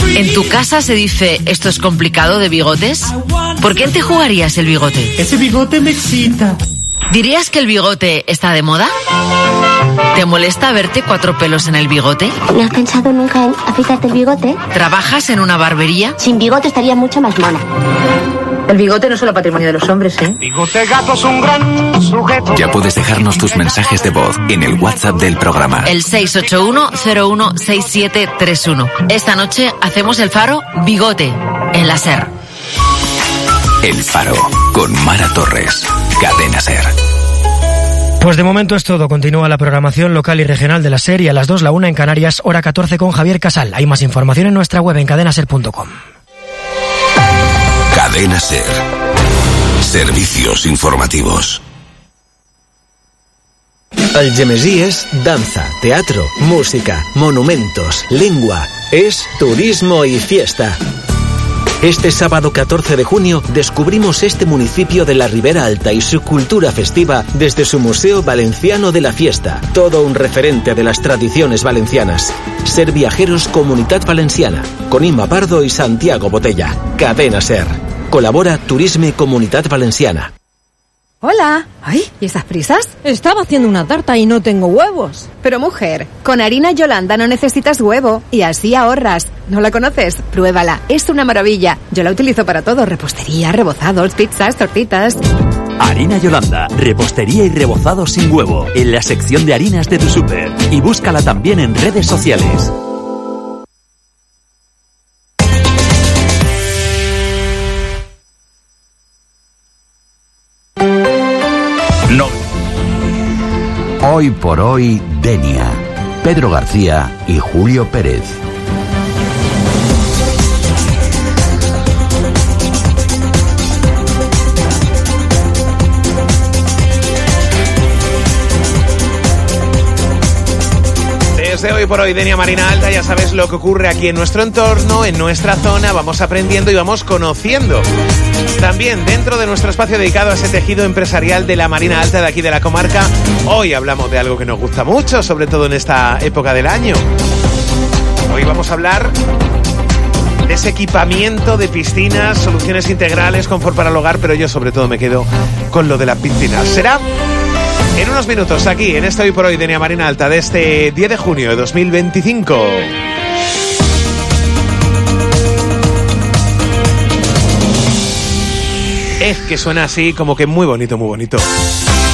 ¿En tu casa se dice esto es complicado de bigotes? ¿Por qué te jugarías el bigote? Ese bigote me excita. ¿Dirías que el bigote está de moda? ¿Te molesta verte 4 pelos en el bigote? ¿No has pensado nunca en afeitarte el bigote? ¿Trabajas en una barbería? Sin bigote estaría mucho más mona. El bigote no es solo patrimonio de los hombres, ¿eh? Bigote gato es un gran sujeto. Ya puedes dejarnos tus mensajes de voz en el WhatsApp del programa. El 681-016731. Esta noche hacemos el faro Bigote en la SER. El Faro, con Mara Torres. Cadena SER. Pues de momento es todo. Continúa la programación local y regional de la SER y a las 2 la 1 en Canarias, hora 14 con Javier Casal. Hay más información en nuestra web en cadenaser.com. Cadena SER. Servicios informativos. Algemesí es danza, teatro, música, monumentos, lengua. Es turismo y fiesta. Este sábado 14 de junio descubrimos este municipio de la Ribera Alta y su cultura festiva desde su Museo Valenciano de la Fiesta. Todo un referente de las tradiciones valencianas. Ser Viajeros Comunitat Valenciana, con Inma Pardo y Santiago Botella. Cadena SER. Colabora Turisme y Comunitat Valenciana. Hola. Ay, ¿y estas prisas? Estaba haciendo una tarta y no tengo huevos. Pero mujer, con harina Yolanda no necesitas huevo y así ahorras. ¿No la conoces? Pruébala, es una maravilla. Yo la utilizo para todo, repostería, rebozados, pizzas, tortitas. Harina Yolanda, repostería y rebozados sin huevo, en la sección de harinas de tu súper. Y búscala también en redes sociales. No. Hoy por hoy, Denia, Pedro García y Julio Pérez. Desde Hoy por Hoy, Denia Marina Alta, ya sabes lo que ocurre aquí en nuestro entorno, en nuestra zona, vamos aprendiendo y vamos conociendo. También dentro de nuestro espacio dedicado a ese tejido empresarial de la Marina Alta de aquí de la comarca, hoy hablamos de algo que nos gusta mucho, sobre todo en esta época del año. Hoy vamos a hablar de ese equipamiento de piscinas, soluciones integrales, confort para el hogar, pero yo sobre todo me quedo con lo de las piscinas. Será en unos minutos aquí, en este Hoy por Hoy, Denia Marina Alta, de este 10 de junio de 2025. Es que suena así como que muy bonito, muy bonito.